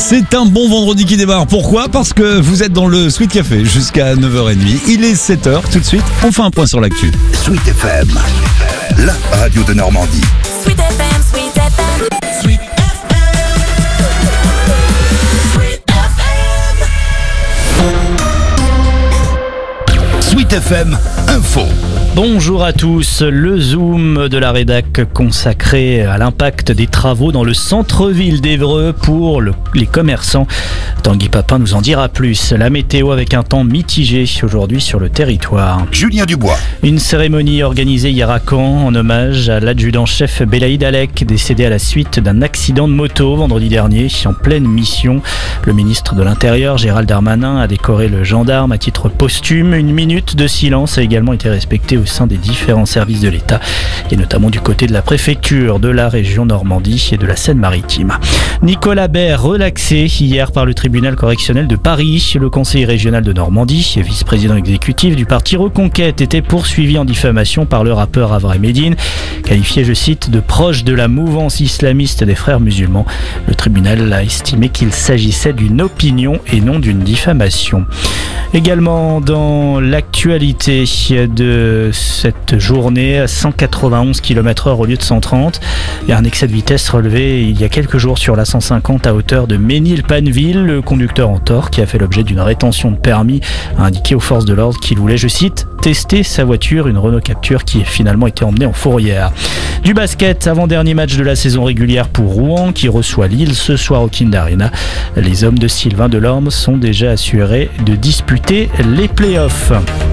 C'est un bon vendredi qui démarre. Pourquoi ? Parce que vous êtes dans le Sweet Café jusqu'à 9h30. Il est 7h. Tout de suite, on fait un point sur l'actu. Sweet FM, la radio de Normandie. Sweet FM, Sweet FM, Sweet FM, Sweet FM Info. Bonjour à tous, le Zoom de la rédac consacré à l'impact des travaux dans le centre-ville d'Évreux pour les commerçants. Tanguy Papin nous en dira plus. La météo avec un temps mitigé aujourd'hui sur le territoire. Julien Dubois. Une cérémonie organisée hier à Caen en hommage à l'adjudant-chef Belaïd Alec, décédé à la suite d'un accident de moto vendredi dernier en pleine mission. Le ministre de l'Intérieur, Gérald Darmanin, a décoré le gendarme à titre posthume. Une minute de silence a également été respectée au sein des différents services de l'État et notamment du côté de la préfecture de la région Normandie et de la Seine-Maritime. Nicolas Baer relaxé hier par le tribunal correctionnel de Paris. Le conseiller régional de Normandie et vice-président exécutif du parti Reconquête était poursuivi en diffamation par le rappeur Avray Médine, qualifié, je cite, de proche de la mouvance islamiste des frères musulmans. Le tribunal a estimé qu'il s'agissait d'une opinion et non d'une diffamation. Également dans l'actualité de cette journée, 191 km/h au lieu de 130. Il y a un excès de vitesse relevé il y a quelques jours sur la 150 à hauteur de Ménil-Panville. Le conducteur en tort, qui a fait l'objet d'une rétention de permis, a indiqué aux forces de l'ordre qu'il voulait, je cite, tester sa voiture, une Renault Captur qui a finalement été emmenée en fourrière. Du basket, avant-dernier match de la saison régulière pour Rouen qui reçoit Lille ce soir au Kind Arena. Les hommes de Sylvain Delorme sont déjà assurés de disputer les playoffs.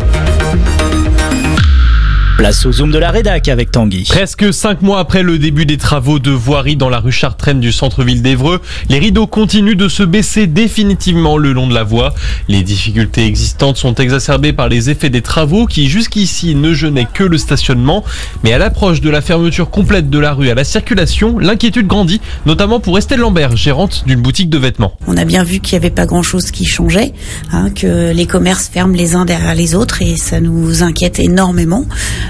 Place au Zoom de la rédac avec Tanguy. Presque 5 mois après le début des travaux de voirie dans la rue Chartraine du centre-ville d'Évreux, les rideaux continuent de se baisser définitivement le long de la voie. Les difficultés existantes sont exacerbées par les effets des travaux qui jusqu'ici ne gênaient que le stationnement. Mais à l'approche de la fermeture complète de la rue à la circulation, l'inquiétude grandit, notamment pour Estelle Lambert, gérante d'une boutique de vêtements. On a bien vu qu'il n'y avait pas grand-chose qui changeait, que les commerces ferment les uns derrière les autres et ça nous inquiète énormément.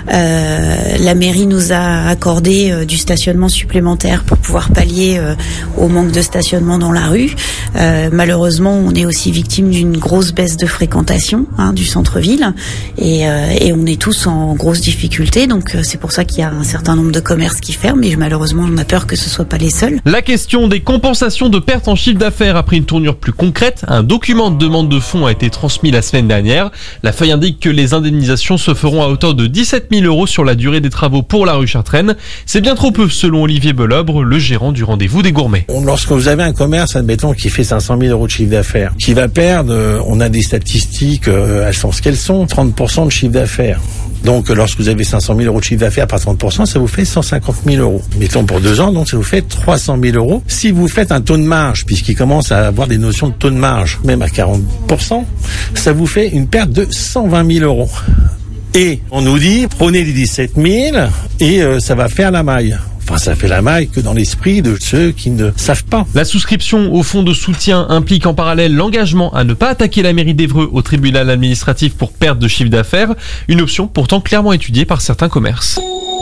La mairie nous a accordé du stationnement supplémentaire pour pouvoir pallier au manque de stationnement dans la rue. Malheureusement, on est aussi victime d'une grosse baisse de fréquentation du centre-ville et on est tous en grosse difficulté. Donc c'est pour ça qu'il y a un certain nombre de commerces qui ferment et malheureusement, on a peur que ce soit pas les seuls. La question des compensations de pertes en chiffre d'affaires a pris une tournure plus concrète. Un document de demande de fonds a été transmis la semaine dernière. La feuille indique que les indemnisations se feront à hauteur de 17 000 € sur la durée des travaux pour la rue Chartraine. C'est bien trop peu selon Olivier Belobre, le gérant du rendez-vous des gourmets. Lorsque vous avez un commerce, admettons, qui fait 500 000 € de chiffre d'affaires, qui va perdre, on a des statistiques, elles sont ce qu'elles sont, 30% de chiffre d'affaires. Donc, lorsque vous avez 500 000 € de chiffre d'affaires par 30%, ça vous fait 150 000 €. Mettons pour 2 ans, donc ça vous fait 300 000 €. Si vous faites un taux de marge, puisqu'il commence à avoir des notions de taux de marge, même à 40%, ça vous fait une perte de 120 000 €. Et on nous dit, prenez les 17 000 et ça va faire la maille. Enfin, ça fait la maille que dans l'esprit de ceux qui ne savent pas. La souscription au fonds de soutien implique en parallèle l'engagement à ne pas attaquer la mairie d'Évreux au tribunal administratif pour perte de chiffre d'affaires, une option pourtant clairement étudiée par certains commerces.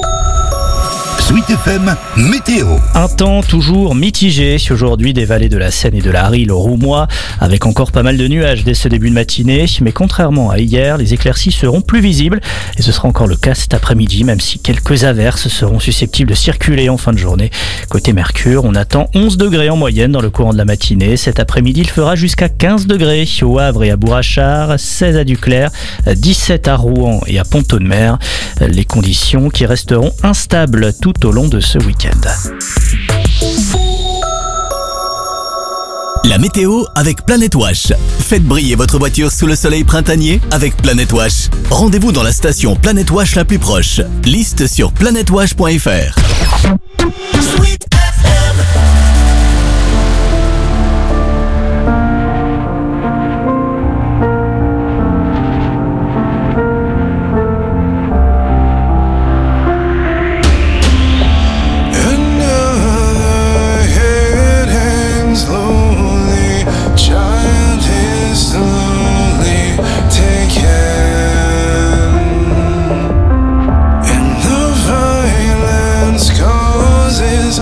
Sweet FM Météo. Un temps toujours mitigé aujourd'hui des vallées de la Seine et de la Risle au Roumois, avec encore pas mal de nuages dès ce début de matinée. Mais contrairement à hier, les éclaircies seront plus visibles et ce sera encore le cas cet après-midi, même si quelques averses seront susceptibles de circuler en fin de journée. Côté Mercure, on attend 11 degrés en moyenne dans le courant de la matinée. Cet après-midi, il fera jusqu'à 15 degrés au Havre et à Bourrachard, 16 à Duclair, 17 à Rouen et à Pont-de-Mer. Les conditions qui resteront instables tout au long de ce week-end. La météo avec Planet Wash. Faites briller votre voiture sous le soleil printanier avec Planet Wash. Rendez-vous dans la station Planet Wash la plus proche. Liste sur planetwash.fr. Sweet FM. Causes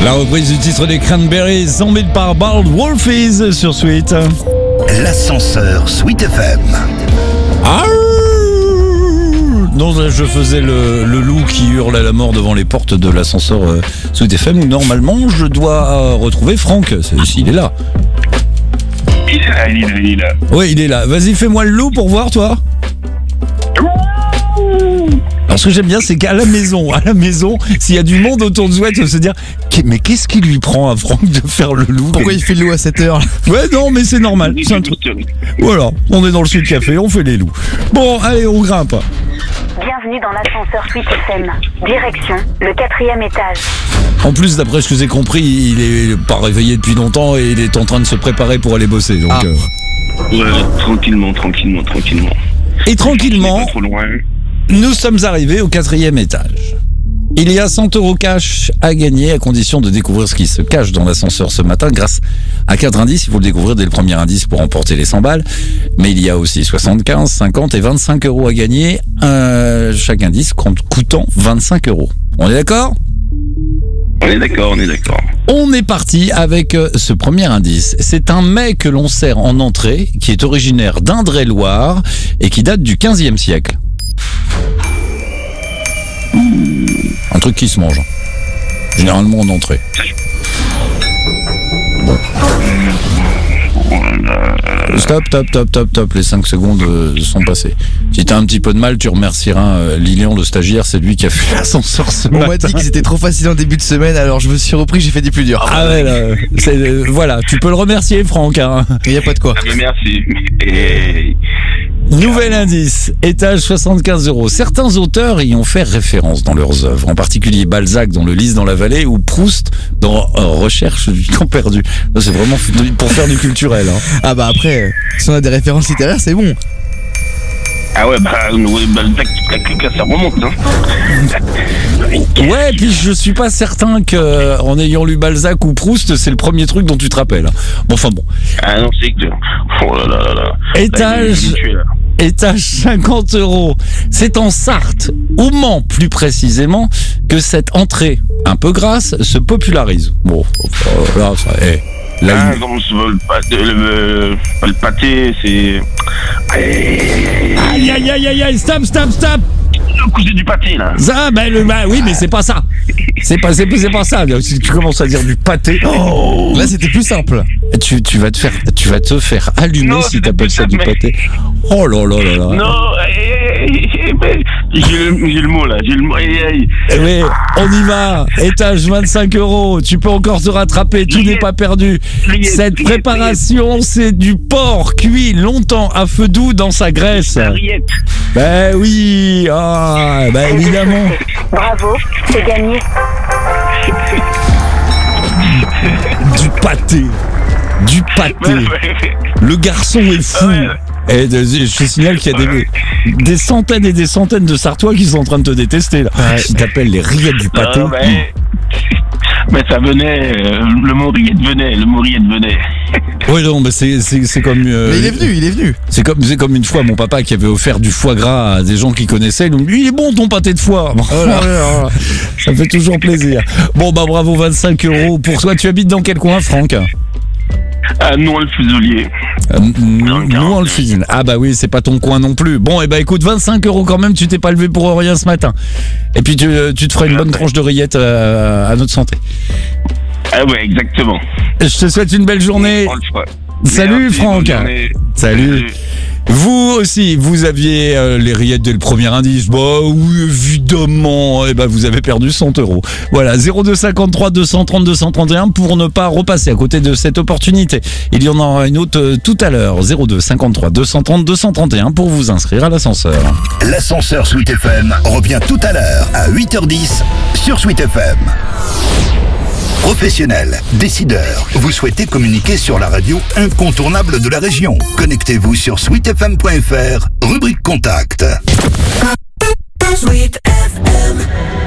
La reprise du titre des Cranberries, zombie par Bald Wolfies sur Sweet. L'ascenseur Sweet FM. Non, je faisais le loup qui hurle à la mort devant les portes de l'ascenseur Sweet FM où normalement je dois retrouver Franck. Il est là. Il est là. Oui, il est là. Vas-y, fais-moi le loup pour voir, toi. Alors, ce que j'aime bien, c'est qu'à la maison, s'il y a du monde autour de Sweat, on se dire, mais qu'est-ce qui lui prend à Franck de faire le loup? Pourquoi il fait le loup à 7h? Ouais, non, mais c'est normal. C'est un truc. Voilà, on est dans le Sweet Café, on fait les loups. Bon, allez, on grimpe. Bienvenue dans l'ascenseur Sweet FM. Direction le 4e étage. En plus, d'après ce que j'ai compris, il est pas réveillé depuis longtemps et il est en train de se préparer pour aller bosser. Donc, Ouais, tranquillement. Et tranquillement, Pas trop loin. nous sommes arrivés au 4e étage. Il y a 100 € cash à gagner à condition de découvrir ce qui se cache dans l'ascenseur ce matin grâce à 4 indices. Il faut le découvrir dès le premier indice pour remporter les 100 balles. Mais il y a aussi 75, 50 et 25 € à gagner. Chaque indice coûtant 25 €. On est d'accord ? On est d'accord. On est parti avec ce premier indice. C'est un mets que l'on sert en entrée qui est originaire d'Indre-et-Loire et qui date du 15e siècle. Un truc qui se mange. Généralement en entrée. Stop. Les 5 secondes sont passées. Si t'as un petit peu de mal, tu remercieras Lilian, le stagiaire. C'est lui qui a fait l'ascenseur ce matin. On m'a dit que c'était trop facile en début de semaine, alors je me suis repris, j'ai fait des plus durs. Ah ouais, là, voilà, tu peux le remercier, Franck. Hein. Il n'y a pas de quoi. Ah, mais merci. Et... Nouvel indice, étage 75 €. Certains auteurs y ont fait référence dans leurs œuvres, en particulier Balzac dans Le Lys dans la vallée ou Proust dans Recherche du temps perdu. Là, c'est vraiment pour faire du culturel. Hein. Ah bah après, si on a des références littéraires, c'est bon. Ah ouais, Balzac, ça remonte, hein. Ouais, puis je suis pas certain que en ayant lu Balzac ou Proust, c'est le premier truc dont tu te rappelles. Bon, enfin bon. Ah non, c'est que... Oh là là. Étage 50 €. C'est en Sarthe, au Mans plus précisément, que cette entrée un peu grasse se popularise. Bon, là, ça est. Non, le pâté, c'est... Aïe, stop. Le cousin du pâté, là. Ça, oui, mais c'est pas ça. C'est pas ça. Si tu commences à dire du pâté. Oh. Là, c'était plus simple. Tu vas te faire allumer si t'appelles ça du pâté. Oh là. Non, j'ai le mot, là. Oui, on y va. Étage 25 €. Tu peux encore te rattraper. Tout n'est pas perdu. Cette préparation, c'est du porc cuit longtemps à feu doux dans sa graisse. Ben oui. Évidemment. Bravo, c'est gagné. Du pâté. Le garçon est fou. Et je te signale qu'il y a des centaines et des centaines de Sartois qui sont en train de te détester là. Qui t'appellent les rillettes du pâté. Non, mais ça venait, le mot rillette venait. Oui, non, mais c'est comme. Mais il est venu. C'est comme une fois mon papa qui avait offert du foie gras à des gens qu'il connaissait. Lui, il est bon ton pâté de foie. Ça fait toujours plaisir. Bon, bravo, 25 € pour toi. Tu habites dans quel coin, Franck? Nohant-le-Fuselier. Nohant-le-Fuselier. Ah bah oui, c'est pas ton coin non plus. Bon, écoute, 25 € quand même, tu t'es pas levé pour rien ce matin. Et puis tu te feras une bonne tranche de rillettes à notre santé. Ah ouais, exactement. Je te souhaite une belle journée. Salut Franck. Salut. Vous aussi, vous aviez les rillettes dès le premier indice. Bah oui, évidemment. Vous avez perdu 100 €. Voilà, 0253 230 231 pour ne pas repasser à côté de cette opportunité. Il y en aura une autre tout à l'heure. 0253 230 231 pour vous inscrire à l'ascenseur. L'ascenseur Sweet FM revient tout à l'heure à 8h10 sur Sweet FM. Professionnels, décideurs, vous souhaitez communiquer sur la radio incontournable de la région. Connectez-vous sur sweetfm.fr, rubrique contact. Sweet FM.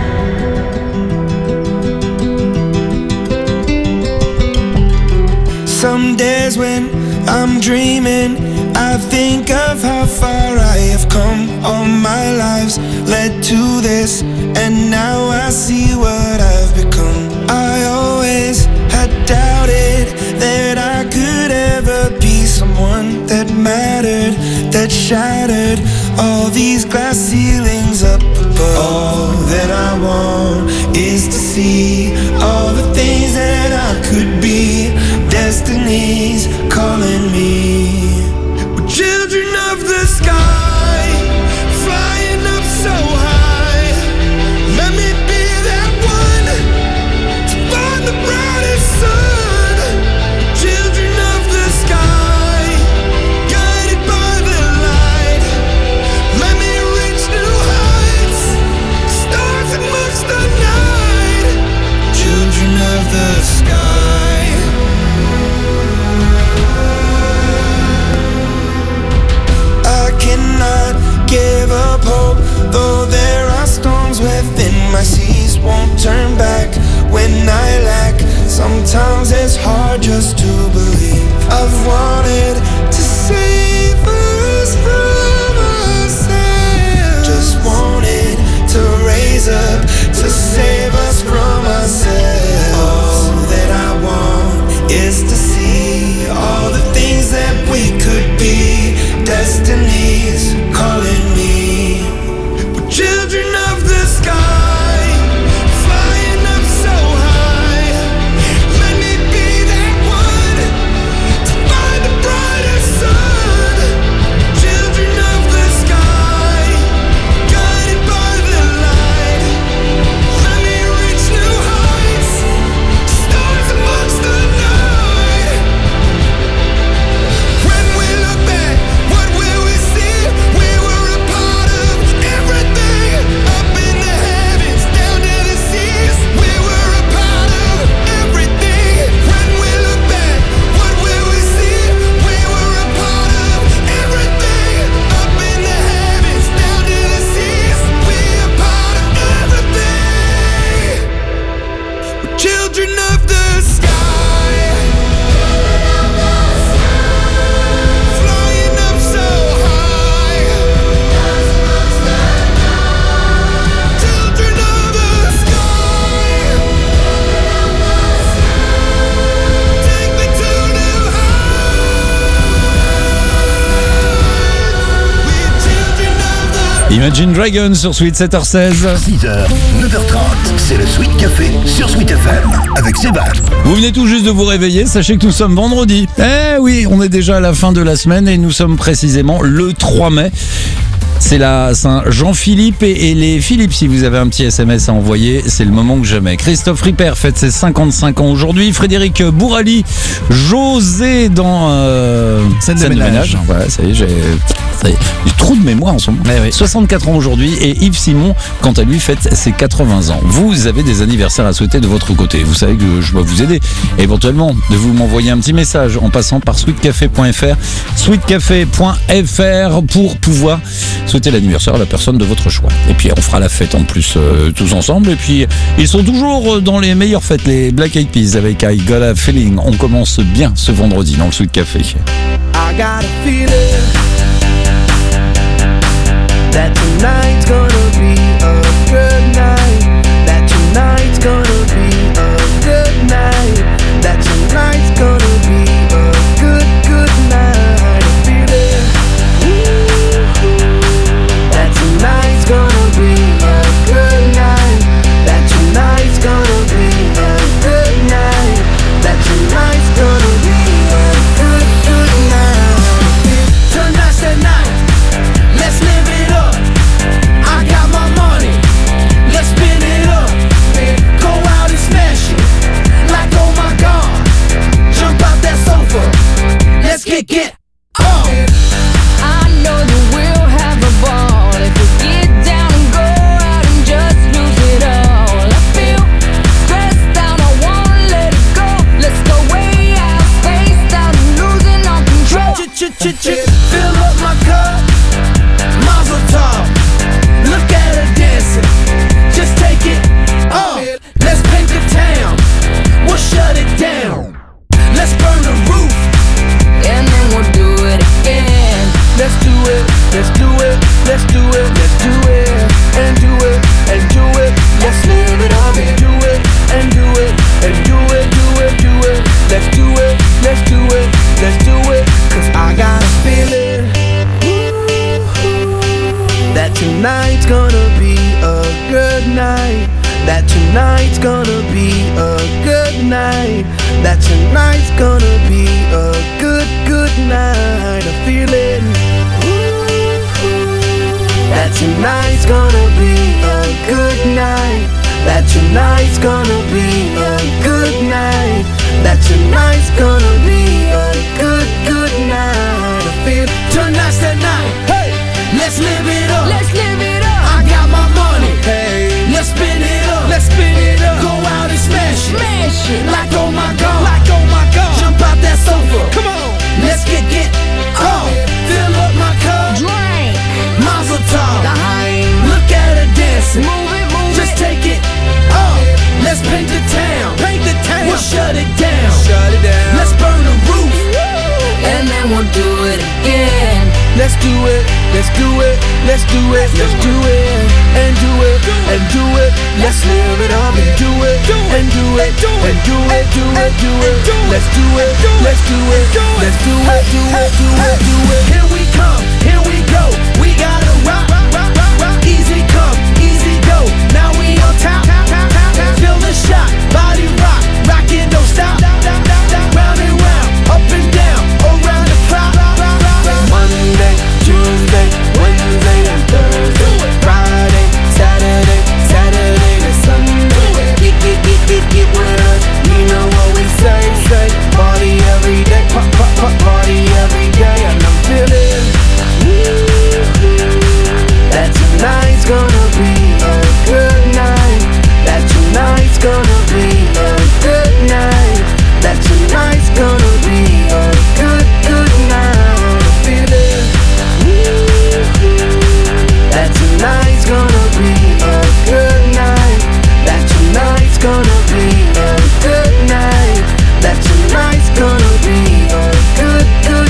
Some days when I'm dreaming, I think of how far I have come. All my lives led to this, and now I see what I've become. I always shattered. All these glass ceilings up above. All that I want is to see all the things that I could be. Destiny's calling me. We're children of the sky, flying up so high. Let me be that one to find the brightest sun. Children of the sky, guided by the light. Let me reach new heights, stars amongst the night. Children of the sky. I cannot give up hope, though there are storms within. My seas won't turn back when I lack. Sometimes it's hard just to believe. I've wanted to save us from ourselves. Just wanted to raise up to save us from ourselves. All that I want is to see all the things that we could be. Destiny's calling me. We're children of the sky, flying up so high. Let me be that one to find the brightest sun. Children of the sky, guided by the light. Let me reach new heights, stars amongst the night. When we look back, what will we see? We were a part of everything, up in the heavens, down to the seas. We were a part of everything. When we look back, what will we see? We were a part of everything, up in the heavens, down to the seas. We are part of everything. We're children of the sky, flying up so high. Children of the sky, take me to new heights. We're children of the Imagine Dragons sur Sweet 7h16. 6h, 9h30, c'est le Sweet Café sur Sweet FM avec Sébastien. Vous venez tout juste de vous réveiller, sachez que nous sommes vendredi. Eh oui, on est déjà à la fin de la semaine et nous sommes précisément le 3 mai. C'est la Saint-Jean-Philippe et les Philippe. Si vous avez un petit SMS à envoyer, c'est le moment que jamais. Christophe Ripper fête ses 55 ans aujourd'hui. Frédéric Bourali, José dans Scène de ménage. Voilà, ça y est, j'ai trop de mémoire en ce moment. 64 ans aujourd'hui et Yves Simon, quant à lui, fête ses 80 ans. Vous avez des anniversaires à souhaiter de votre côté. Vous savez que je dois vous aider éventuellement de vous m'envoyer un petit message en passant par sweetcafé.fr, sweetcafé.fr pour pouvoir souhaiter l'anniversaire à la personne de votre choix. Et puis on fera la fête en plus tous ensemble. Et puis ils sont toujours dans les meilleures fêtes, les Black Eyed Peas avec I Got a Feeling. On commence bien ce vendredi dans le Sweet Café. I got a feeling that tonight's gonna be a good night. That tonight's gonna be a good night. That tonight's gonna be a good, good night. A feeling that tonight's gonna be a good night. That tonight's gonna be a good night. That tonight's gonna be a good, good night. Tonight's the night. Let's live it up. I got that tonight's gonna be a good night. That tonight's gonna be a good, good night. I feel it. That tonight's gonna be a good night. That tonight's gonna be a good night. That tonight's gonna be a good, good night. I feel tonight's the night. Hey, let's live it up. Let's live it up. I got my money. Hey, let's spin it up. Let's spin it up. Go out and smash it. Smash it. Like oh my god. Like oh my god. Jump out that sofa. Come on. Let's get oh. Fill up my cup. Drink. Mazel tov. Look at her dancing. Move it, move it. Just take it. Let's paint the town. Paint the town. We'll shut it down. Shut it down. Let's burn the roof. And then we'll do it again. Let's do it. Let's do it. Let's do it. Let's do it. And do it. And do it. Let's live it up and do it. And do it. And do it. Do it. Do it. Let's do it. Let's do it. Let's do it. Do it. Do it. Do it. Here we come. Here we go. We gotta rock. Easy come. Easy go. Now we on top. Feel the shot, body rock, rockin', don't stop. Round and round, up and down, around the clock. Monday, Tuesday, Wednesday and Thursday, Friday, Saturday, Saturday to Sunday. Get with us, you know what we say. Party every day, party every day, and I'm feeling that tonight's gonna be a good night. That tonight's gonna be a good night. That tonight's gonna be a good, good night. I feel it. That tonight's gonna be a good night. That tonight's gonna be a good night. That tonight's gonna be a good, good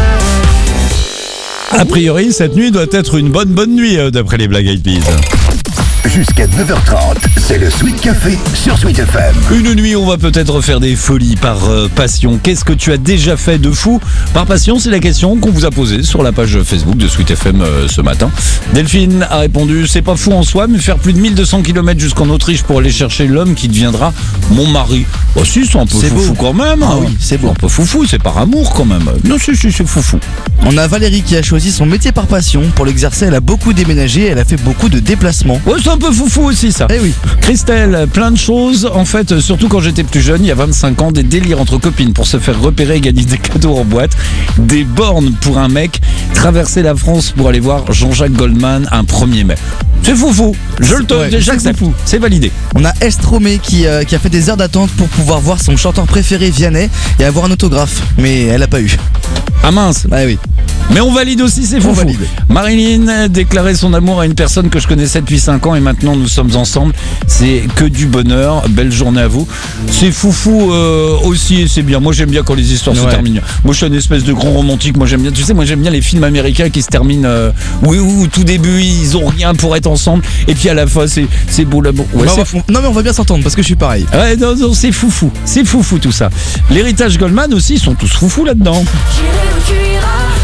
night. A priori, cette nuit doit être une bonne nuit d'après les Black Eyed Peas. Jusqu'à 9h30, c'est le Sweet Café sur Sweet FM. Une nuit, on va peut-être faire des folies par passion. Qu'est-ce que tu as déjà fait de fou par passion? C'est la question qu'on vous a posée sur la page Facebook de Sweet FM ce matin. Delphine a répondu, c'est pas fou en soi, mais faire plus de 1200 km jusqu'en Autriche pour aller chercher l'homme qui deviendra mon mari. Oh si, c'est un peu foufou quand même. Ah oui, c'est beau. Un peu foufou, c'est par amour quand même. Non, si, c'est foufou. On a Valérie qui a choisi son métier par passion. Pour l'exercer, elle a beaucoup déménagé, elle a fait beaucoup de déplacements. Ouais, c'est un peu foufou aussi ça. Eh oui. Christelle, plein de choses. En fait, surtout quand j'étais plus jeune, il y a 25 ans, des délires entre copines pour se faire repérer et gagner des cadeaux en boîte. Des bornes pour un mec. Traverser la France pour aller voir Jean-Jacques Goldman un 1er mai. C'est foufou. Je le donne déjà que c'est fou. C'est validé. On a Estromé qui a fait des heures d'attente pour pouvoir voir son chanteur préféré Vianney et avoir un autographe. Mais elle a pas eu. Ah mince. Ah oui. Mais on valide aussi, c'est fou. Marilyn déclarait son amour à une personne que je connaissais depuis 5 ans et maintenant nous sommes ensemble. C'est que du bonheur. Belle journée à vous. C'est foufou aussi et c'est bien. Moi j'aime bien quand les histoires se terminent. Moi je suis une espèce de grand romantique. Moi j'aime bien. Tu sais, moi j'aime bien les films américains qui se terminent. Oui, au tout début ils ont rien pour être ensemble et puis à la fin c'est beau l'amour. Ouais, non mais on va bien s'entendre parce que je suis pareil. Ouais, non, c'est foufou. C'est foufou tout ça. L'héritage Goldman aussi, ils sont tous foufous là-dedans. J'irai où tu iras,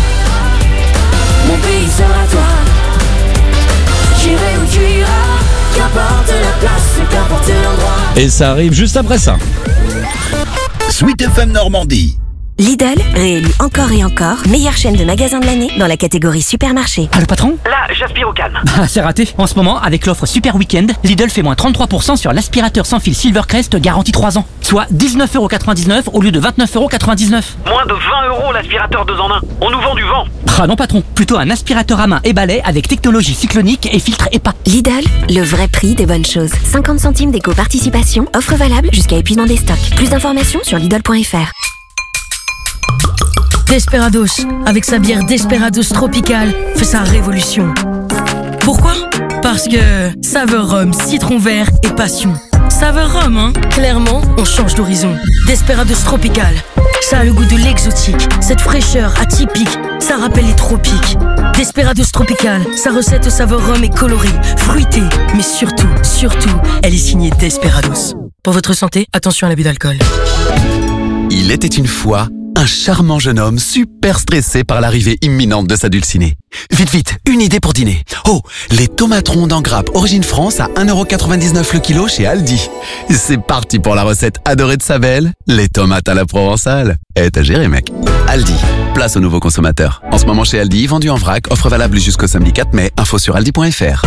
mon pays sera toi. J'irai où tu iras, qu'importe la place, qu'importe l'endroit. Et ça arrive juste après ça. Sweet FM Normandie. Lidl, réélu encore et encore, meilleure chaîne de magasins de l'année dans la catégorie supermarché. Ah, le patron? Là, j'aspire au calme. Ah, c'est raté. En ce moment, avec l'offre Super Weekend, Lidl fait moins 33% sur l'aspirateur sans fil Silvercrest garantie 3 ans. Soit 19,99€ au lieu de 29,99€. Moins de 20 € l'aspirateur 2 en 1. On nous vend du vent. Ah non patron, plutôt un aspirateur à main et balai avec technologie cyclonique et filtre EPA. Lidl, le vrai prix des bonnes choses. 50 centimes d'éco-participation, offre valable jusqu'à épuisement des stocks. Plus d'informations sur Lidl.fr. Desperados, avec sa bière Desperados Tropical, fait sa révolution. Pourquoi? Parce que saveur rhum, citron vert et passion. Saveur rhum, hein? Clairement, on change d'horizon. Desperados Tropical, ça a le goût de l'exotique. Cette fraîcheur atypique, ça rappelle les tropiques. Desperados Tropical, sa recette saveur rhum est colorée, fruitée, mais surtout, elle est signée Desperados. Pour votre santé, attention à l'abus d'alcool. Il était une fois un charmant jeune homme super stressé par l'arrivée imminente de sa dulcinée. Vite, une idée pour dîner. Oh, les tomates rondes en grappe origine France à 1,99€ le kilo chez Aldi. C'est parti pour la recette adorée de sa belle, les tomates à la provençale. T'as géré, mec. Aldi, place aux nouveaux consommateurs. En ce moment chez Aldi, vendu en vrac, offre valable jusqu'au samedi 4 mai. Info sur aldi.fr.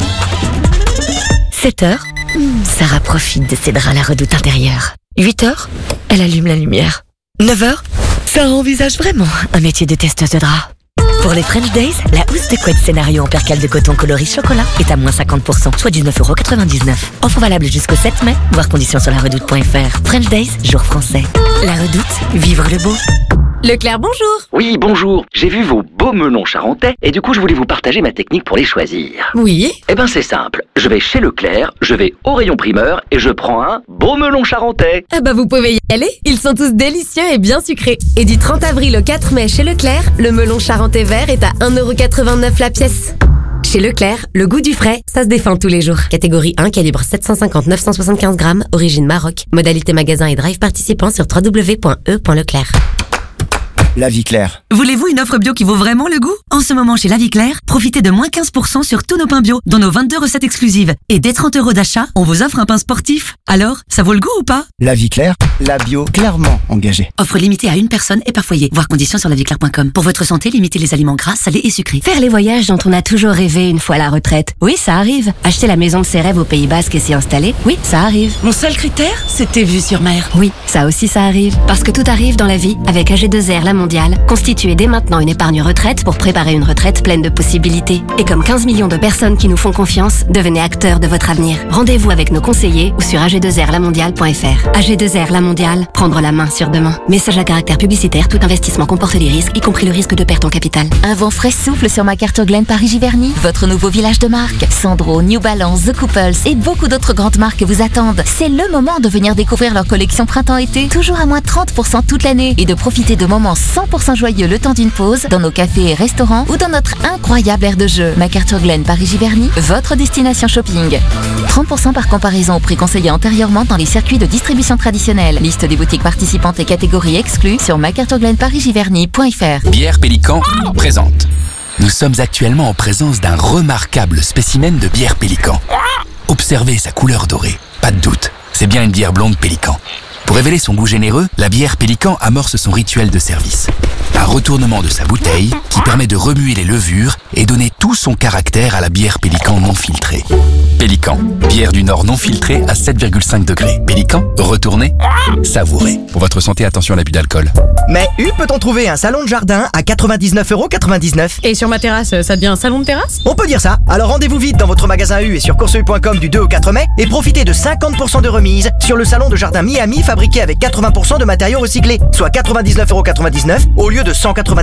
7h, Sarah profite de ses draps à la redoute intérieure. 8h, elle allume la lumière. 9h, Sarah envisage vraiment un métier de testeuse de draps. Pour les French Days, la housse de couette scénario en percale de coton coloris chocolat est à moins 50%, soit 19,99€. Offre valable jusqu'au 7 mai, voir conditions sur laredoute.fr. French Days, jour français. La Redoute, vivre le beau. Leclerc, bonjour. Oui, bonjour. J'ai vu vos beaux melons charentais et du coup je voulais vous partager ma technique pour les choisir. Oui. Eh ben c'est simple. Je vais chez Leclerc, je vais au rayon primeur et je prends un beau melon charentais. Eh ben vous pouvez y aller. Ils sont tous délicieux et bien sucrés. Et du 30 avril au 4 mai chez Leclerc, le melon charentais vert est à 1,89€ la pièce. Chez Leclerc, le goût du frais, ça se défend tous les jours. Catégorie 1, calibre 750-975 grammes, origine Maroc. Modalité magasin et drive participant sur www.e.leclerc. La Vie Claire. Voulez-vous une offre bio qui vaut vraiment le goût? En ce moment chez La Vie Claire, profitez de moins 15% sur tous nos pains bio, dont nos 22 recettes exclusives. Et dès 30€ d'achat, on vous offre un pain sportif. Alors, ça vaut le goût ou pas? La Vie Claire, la bio clairement engagée. Offre limitée à une personne et par foyer. Voir conditions sur laviclaire.com. Pour votre santé, limitez les aliments gras, salés et sucrés. Faire les voyages dont on a toujours rêvé une fois à la retraite. Oui, ça arrive. Acheter la maison de ses rêves au Pays Basque et s'y installer. Oui, ça arrive. Mon seul critère, c'était vue sur mer. Oui, ça aussi ça arrive. Parce que tout arrive dans la vie avec AG2R La Mondiale. Constituez dès maintenant une épargne retraite pour préparer une retraite pleine de possibilités. Et comme 15 millions de personnes qui nous font confiance, devenez acteurs de votre avenir. Rendez-vous avec nos conseillers ou sur ag2rlamondiale.fr. AG2R La Mondiale, prendre la main sur demain. Message à caractère publicitaire, tout investissement comporte des risques, y compris le risque de perte en capital. Un vent frais souffle sur McArthurGlen Paris-Giverny, votre nouveau village de marque. Sandro, New Balance, The Couples et beaucoup d'autres grandes marques vous attendent. C'est le moment de venir découvrir leur collection printemps-été, toujours à moins 30% toute l'année, et de profiter de moments 100% joyeux le temps d'une pause dans nos cafés et restaurants ou dans notre incroyable aire de jeu. McArthurGlen Paris-Giverny, votre destination shopping. 30% par comparaison au prix conseillé antérieurement dans les circuits de distribution traditionnels. Liste des boutiques participantes et catégories exclues sur McArthurGlenParisGiverny.fr. Bière Pélican présente. Nous sommes actuellement en présence d'un remarquable spécimen de bière Pélican. Observez sa couleur dorée. Pas de doute, c'est bien une bière blonde Pélican. Pour révéler son goût généreux, la bière Pélican amorce son rituel de service. Un retournement de sa bouteille qui permet de remuer les levures et donner tout son caractère à la bière Pélican non filtrée. Pélican, bière du Nord non filtrée à 7,5 degrés. Pélican, retournez, savourez. Pour votre santé, attention à l'abus d'alcool. Mais U peut-on trouver un salon de jardin à 99,99€. Et sur ma terrasse, ça devient un salon de terrasse? On peut dire ça. Alors rendez-vous vite dans votre magasin U et sur courseu.com du 2 au 4 mai et profitez de 50% de remise sur le salon de jardin Miami fabriqué avec 80% de matériaux recyclés, soit 99,99€ au lieu de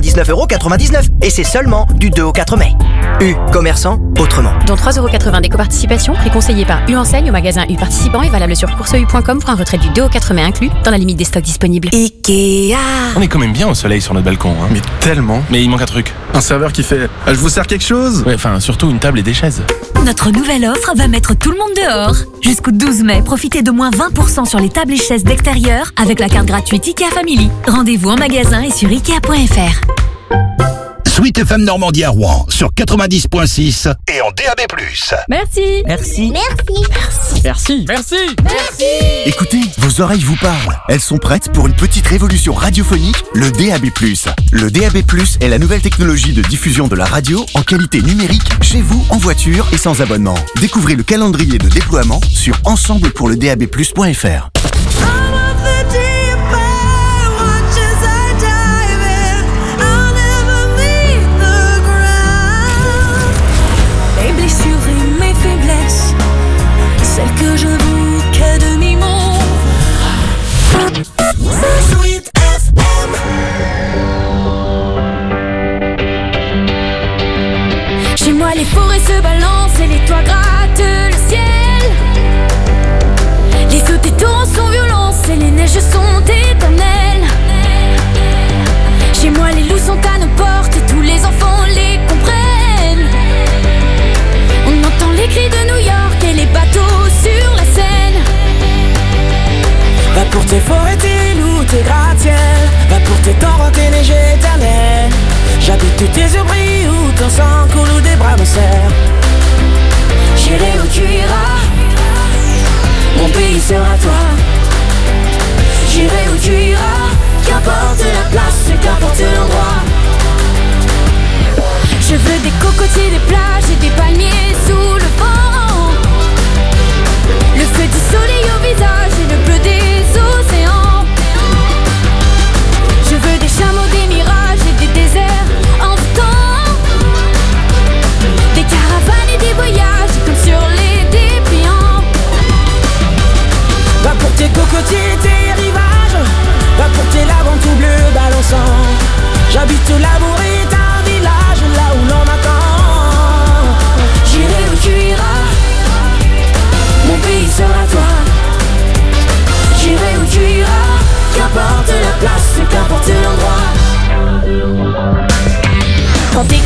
199,99€. Et c'est seulement du 2 au 4 mai. U, commerçant autrement. Dont 3,80€ d'éco-participation, prix conseillé par U Enseigne au magasin U participant et valable sur courseu.com pour un retrait du 2 au 4 mai inclus, dans la limite des stocks disponibles. Ikea. On est quand même bien au soleil sur notre balcon, hein. Mais tellement. Mais il manque un truc. Un serveur qui fait « Je vous sers quelque chose ?» Ouais, enfin, surtout une table et des chaises. Notre nouvelle offre va mettre tout le monde dehors. Jusqu'au 12 mai, profitez de moins 20% sur les tables et chaises d'extérieur avec la carte gratuite Ikea Family. Rendez-vous en magasin et sur Ikea.fr. Sweet FM Normandie à Rouen sur 90.6 et en DAB+. Merci. Merci. Merci. Merci. Merci. Écoutez, vos oreilles vous parlent. Elles sont prêtes pour une petite révolution radiophonique, le DAB+. Le DAB+, est la nouvelle technologie de diffusion de la radio en qualité numérique chez vous, en voiture et sans abonnement. Découvrez le calendrier de déploiement sur ensemblepourledab+.fr. Que je vous qu'à demi-monde. Sweet FM. Chez moi les forêts se balancent et les toits grattent le ciel. Les sauts des torrents sont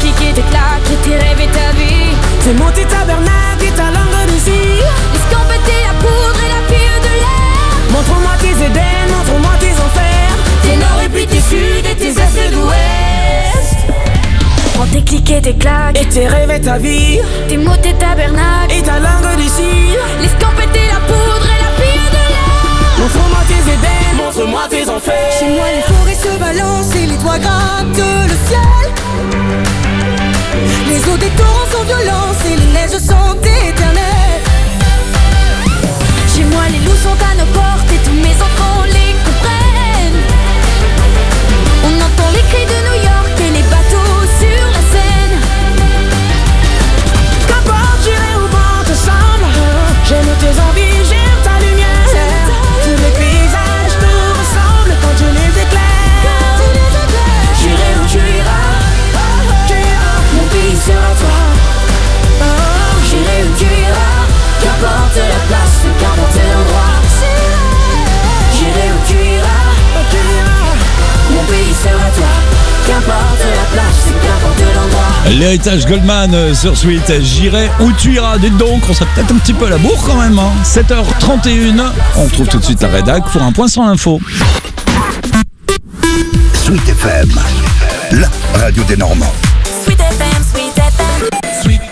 cliquer tes claques et tes rêves et ta vie. T'es monté tabernacle et ta langue de cire. Escampetez la poudre et la fille de l'air. Montre-moi tes Éden, montre-moi tes enfers. Tes nord et puis tes sud et tes est et d'ouest. Prends tes clics et tes claques et tes rêves et ta vie. Tes mots, tes tabernacles et ta langue de cire. L'escampetez la poudre et la fille de l'air. Montre-moi tes Éden, montre-moi tes enfers. Chez moi les forêts se balancent et les toits grattent le ciel. Les eaux des torrents sont violentes et les neiges sont éternelles. Chez moi les loups sont à nos portes et tous mes enfants les comprennent. On entend les cris de New York et les bateaux sur la Seine. Qu'importe j'irai où bon te semble. J'aime tes envies, j'aime ta lumière. Tous les paysages te ressemblent quand tu les éclaires. J'irai où tu iras, mon pays sera toi. J'irai où tu iras, qu'importe la place, qu'importe l'endroit. J'irai où tu iras, mon pays sera toi. Qu'importe la place, qu'importe l'endroit. L'héritage Goldman sur Sweet, j'irai où tu iras. Dites donc, on serait peut-être un petit peu à la bourre quand même. 7h31, on retrouve tout de suite la rédac pour un point sur l'info. Sweet FM, la radio des Normands. Sweet FM, Sweet FM, Sweet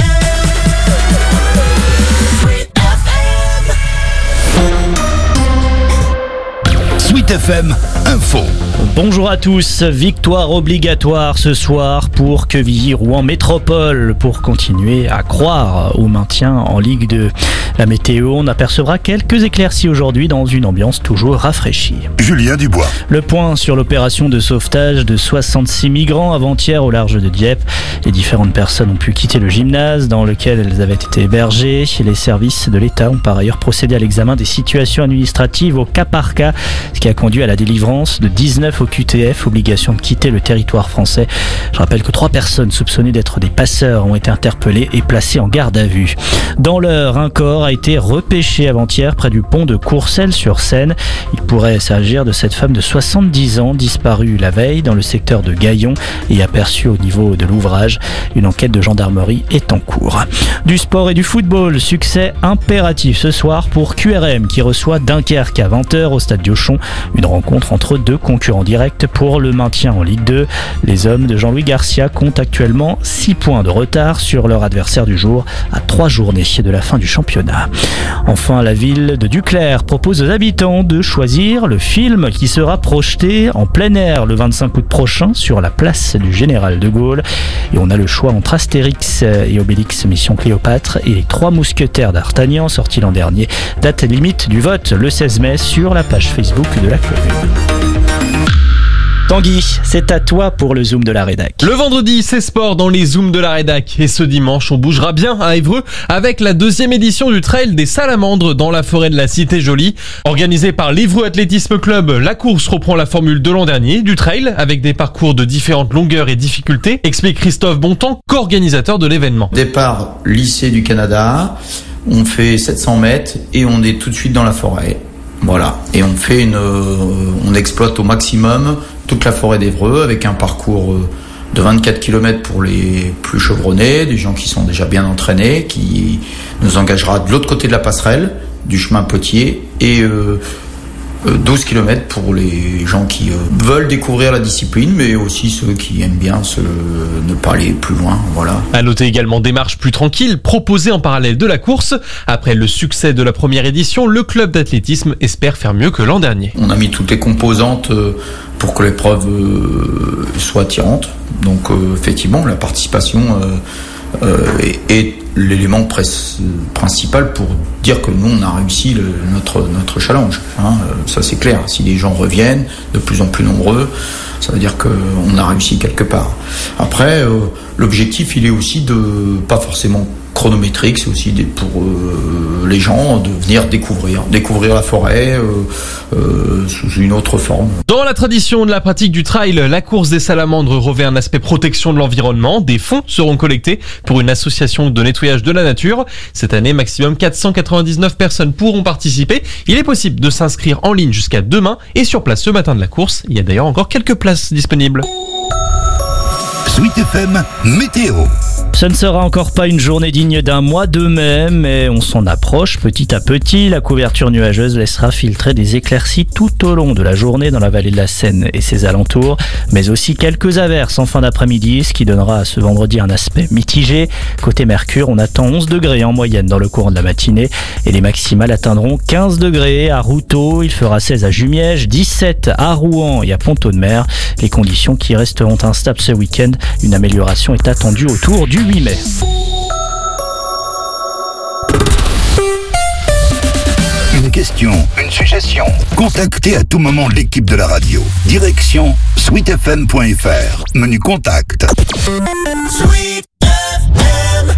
Sweet FM Info. Bonjour à tous, victoire obligatoire ce soir pour Quevilly-Rouen Métropole pour continuer à croire au maintien en Ligue 2. La météo, on apercevra quelques éclaircies aujourd'hui dans une ambiance toujours rafraîchie. Julien Dubois. Le point sur l'opération de sauvetage de 66 migrants avant-hier au large de Dieppe. Les différentes personnes ont pu quitter le gymnase dans lequel elles avaient été hébergées. Les services de l'État ont par ailleurs procédé à l'examen des situations administratives au cas par cas, ce qui a conduit à la délivrance de 19 OQTF, obligation de quitter le territoire français. Je rappelle que 3 personnes soupçonnées d'être des passeurs ont été interpellées et placées en garde à vue. Dans l'heure, un corps a été repêché avant-hier près du pont de Courcelles-sur-Seine. Il pourrait s'agir de cette femme de 70 ans disparue la veille dans le secteur de Gaillon et aperçue au niveau de l'ouvrage. Une enquête de gendarmerie est en cours. Du sport et du football, succès impératif ce soir pour QRM qui reçoit Dunkerque à 20h au stade Diochon. Une rencontre entre 2 concurrents directs pour le maintien en Ligue 2. Les hommes de Jean-Louis Garcia comptent actuellement 6 points de retard sur leur adversaire du jour à 3 journées de la fin du championnat. Enfin, la ville de Duclair propose aux habitants de choisir le film qui sera projeté en plein air le 25 août prochain sur la place du Général de Gaulle. Et on a le choix entre Astérix et Obélix Mission Cléopâtre et les 3 mousquetaires d'Artagnan sortis l'an dernier. Date limite du vote le 16 mai sur la page Facebook de la commune. Tanguy, c'est à toi pour le Zoom de la rédac. Le vendredi, c'est sport dans les Zooms de la rédac. Et ce dimanche, on bougera bien à Évreux avec la 2e édition du Trail des Salamandres dans la forêt de la Cité Jolie. Organisée par l'Évreux Athlétisme Club, la course reprend la formule de l'an dernier, du trail, avec des parcours de différentes longueurs et difficultés, explique Christophe Bontemps, co-organisateur de l'événement. Départ, lycée du Canada, on fait 700 mètres et on est tout de suite dans la forêt. Voilà. Et on exploite au maximum toute la forêt d'Évreux avec un parcours de 24 km pour les plus chevronnés, des gens qui sont déjà bien entraînés, qui nous engagera de l'autre côté de la passerelle, du chemin Potier, et 12 km pour les gens qui veulent découvrir la discipline, mais aussi ceux qui aiment bien ne pas aller plus loin. Voilà. À noter également des marches plus tranquilles proposées en parallèle de la course. Après le succès de la première édition, le club d'athlétisme espère faire mieux que l'an dernier. On a mis toutes les composantes pour que l'épreuve soit attirante. Donc effectivement, la participation est l'élément principal pour dire que nous on a réussi notre challenge. Ça c'est clair. Si les gens reviennent de plus en plus nombreux, ça veut dire qu'on a réussi quelque part. Après, l'objectif il est aussi de pas forcément chronométrique, c'est aussi pour les gens de venir découvrir la forêt sous une autre forme. Dans la tradition de la pratique du trail, la course des salamandres revêt un aspect protection de l'environnement. Des fonds seront collectés pour une association de nettoyage de la nature. Cette année, maximum 499 personnes pourront participer. Il est possible de s'inscrire en ligne jusqu'à demain et sur place ce matin de la course. Il y a d'ailleurs encore quelques places disponibles. Sweet FM Météo. Ce ne sera encore pas une journée digne d'un mois de mai, mais on s'en approche petit à petit. La couverture nuageuse laissera filtrer des éclaircies tout au long de la journée dans la vallée de la Seine et ses alentours, mais aussi quelques averses en fin d'après-midi, ce qui donnera à ce vendredi un aspect mitigé. Côté Mercure, on attend 11 degrés en moyenne dans le courant de la matinée et les maximales atteindront 15 degrés à Routot, il fera 16 à Jumièges, 17 à Rouen et à Pont-Audemer. Les conditions qui resteront instables ce week-end, une amélioration est attendue autour du 8 mai. Une question, une suggestion. Contactez à tout moment l'équipe de la radio. Direction sweetfm.fr. Menu contact. Sweet FM.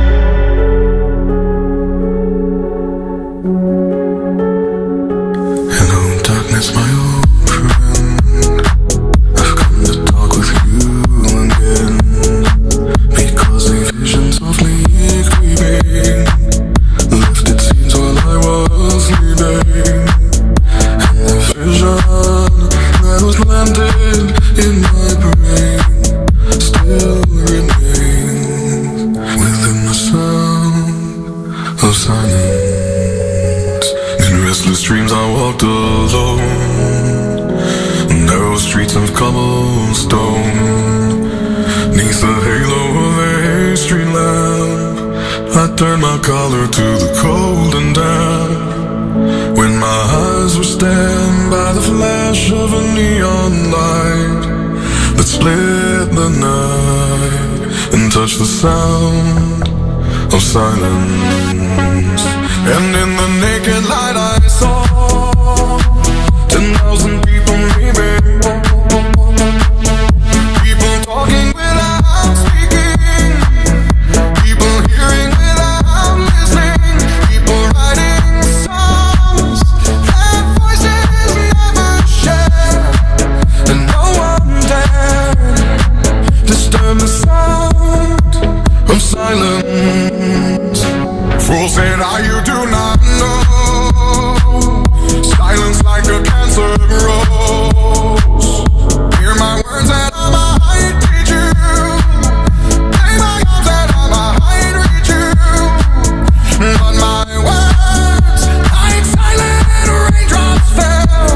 Hello, darkness, my old friend. I've come to talk with you again. Because the visions of me creeping lifted scenes while I was sleeping. And the vision that was landed in my brain still remains within the sound of silence. In restless dreams I walked alone, narrow streets of cobblestone. Neath the halo of a street lamp, I turned my collar to the cold and damp. When my eyes were stabbed by the flash of a neon light that split the night and touched the sound of silence. And in the naked light I saw 10,000 people maybe, people talking without speaking, people hearing without listening, people writing songs that voices never share, and no one dared disturb the sound of silence. Fools say that you do not know, silence like a cancer grows. Hear my words that I might teach you, play my arms that I might reach you, but my words like silent raindrops fell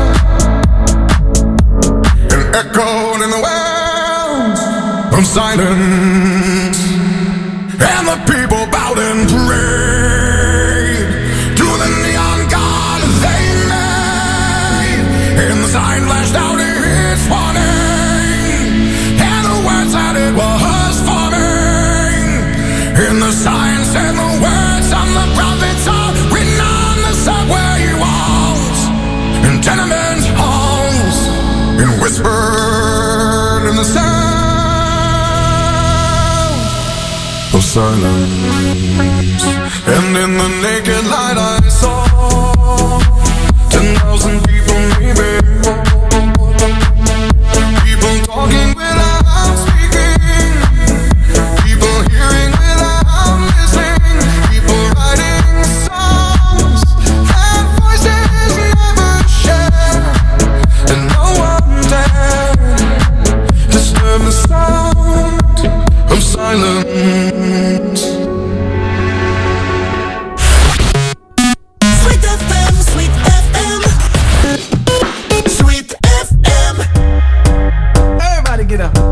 and echoed in the wells of silence. And the people bowed and prayed to the neon god they made, and the sign flashed out its warning, and the words that it was forming, and the sign said the words on the prophets are written on the subway walls and tenement halls, and whispered in the sound of silence. And in the naked light I saw 10,000 people maybe, people talking without speaking, people hearing without listening, people writing songs that voices never share, and no one dared disturb the sound of silence. Sweet FM, Sweet FM, Sweet FM. Everybody get up.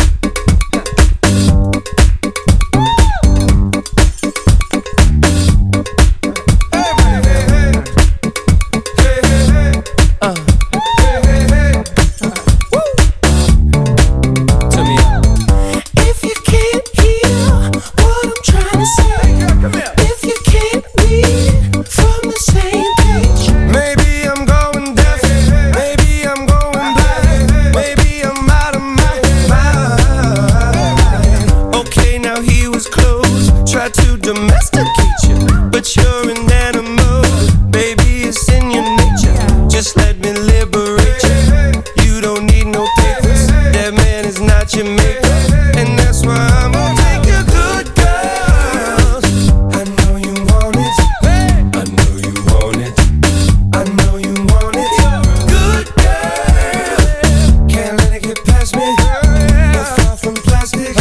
If you can't hear what I'm trying to say, if you can't read from the same page, Maybe I'm going deaf, maybe I'm going blind, maybe I'm out of my mind. Okay, now he was close, tried to domesticate you, but you're an animal, baby, it's in your nature. Just let me liberate you. You don't need no papers, that man is not your maker, and that's why I'm gonna take your good girls. I know you want it, I know you want it, I know you want it. Good girl, can't let it get past me. You're far from plastic,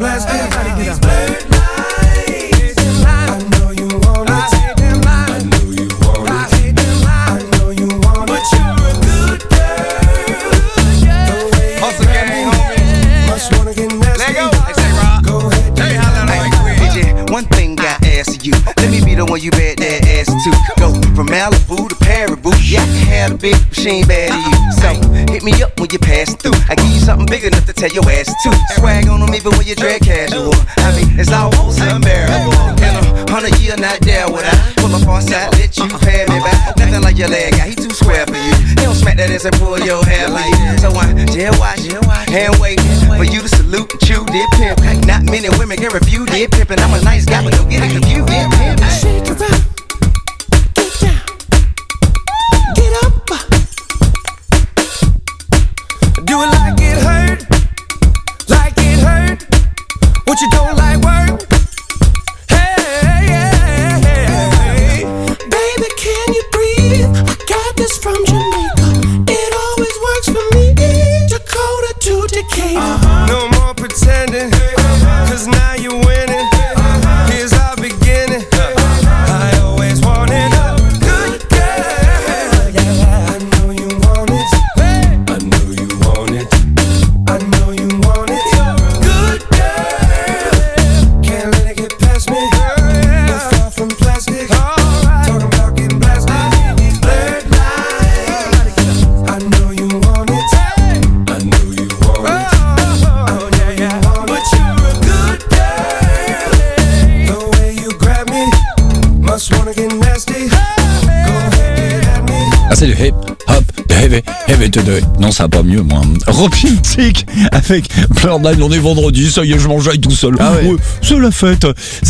plastic. These blurred lines. I know you want it. I know you want it. I know you want it. But you're a good girl. The way you grab me, must wanna get nasty. Let go. Hey, say Rob. Go ahead, Tell me how that like. One thing I ask you, let me be the one you bet that ass to. Go from Malibu to Paribu, yeah, I can have a big machine bad to you. So hit me up when you pass through. I give you something big enough to tell your ass to. Swag on them even when you drag casual. I mean, it's almost unbearable. In 100 years, not there would I pull up on side, let you pay me back. Nothing like your leg guy, he too square for you. He don't smack that ass and pull your hair like you. So I jail watch, hand wait for you to salute and chew, did pimp. Not many women can refuse, did pimp. And I'm a nice guy, but don't get it confused, did pimp. Shake it up, get down, get up. Do it like it hurt, like it hurt. What you don't like work? Hey, baby, can you breathe? I got this from Jamaica. It always works for me. Dakota to Decatur. No more pretending, 'cause now you're winning. Here's our beginning. I always wanted a good girl. Yeah, I know you want it. I know you want it. I know you want it. Good girl. Can't let it get past me. We're far from plastic. Talking about getting blasted. These blurred lines. I know you want it. I know you want it. Oh yeah. But you're a good girl. The way you grab me, must wanna get nasty. Go ahead, get at me. Ah, c'est du hip hop, de heavy to the. Non, ça va pas mieux, moi. Romantique avec Blurred. On est vendredi, ça y est, je m'enjaille tout seul. Ah ouais. C'est la fête.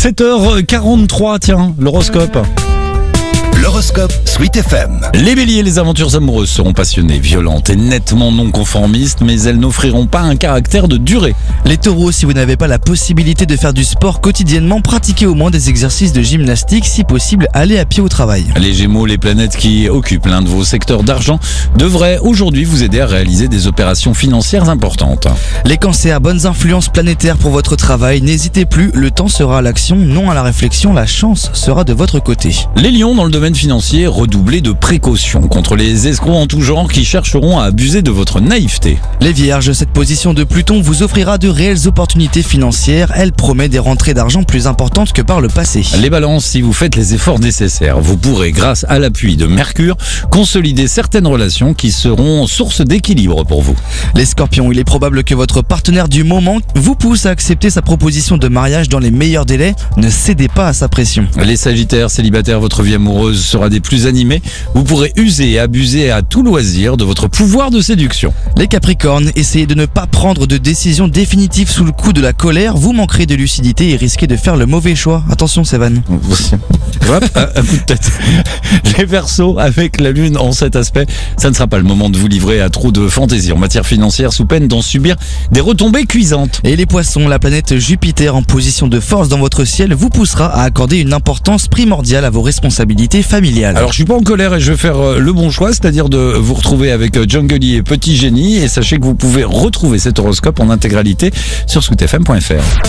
7h43, tiens, l'horoscope. L'horoscope Sweet FM. Les béliers, les aventures amoureuses seront passionnées, violentes et nettement non conformistes, mais elles n'offriront pas un caractère de durée. Les taureaux, si vous n'avez pas la possibilité de faire du sport quotidiennement, pratiquez au moins des exercices de gymnastique, si possible, allez à pied au travail. Les gémeaux, les planètes qui occupent l'un de vos secteurs d'argent devraient aujourd'hui vous aider à réaliser des opérations financières importantes. Les cancers, bonnes influences planétaires pour votre travail, n'hésitez plus, le temps sera à l'action, non à la réflexion, la chance sera de votre côté. Les lions, dans le domaine financier, redoublez de précautions contre les escrocs en tout genre qui chercheront à abuser de votre naïveté. Les vierges, cette position de Pluton vous offrira de réelles opportunités financières, elle promet des rentrées d'argent plus importantes que par le passé. Les balances, si vous faites les efforts nécessaires, vous pourrez, grâce à l'appui de Mercure, consolider certaines relations qui seront source d'équilibre pour vous. Les scorpions, il est probable que votre partenaire du moment vous pousse à accepter sa proposition de mariage dans les meilleurs délais, ne cédez pas à sa pression. Les sagittaires, célibataires, votre vie amoureuse sera des plus animées, vous pourrez user et abuser à tout loisir de votre pouvoir de séduction. Les capricornes, essayez de ne pas prendre de décision définitive sous le coup de la colère, vous manquerez de lucidité et risquez de faire le mauvais choix. Attention Sévan. Hop, un coup de tête. Les Verseaux, avec la lune en cet aspect, ça ne sera pas le moment de vous livrer à trop de fantaisie en matière financière sous peine d'en subir des retombées cuisantes. Et les poissons, la planète Jupiter en position de force dans votre ciel vous poussera à accorder une importance primordiale à vos responsabilités familiales. Alors je suis pas en colère et je vais faire le bon choix, c'est-à-dire de vous retrouver avec Jungle et Petit Génie, et sachez que vous pouvez retrouver cet horoscope en intégralité sur sweetfm.fr.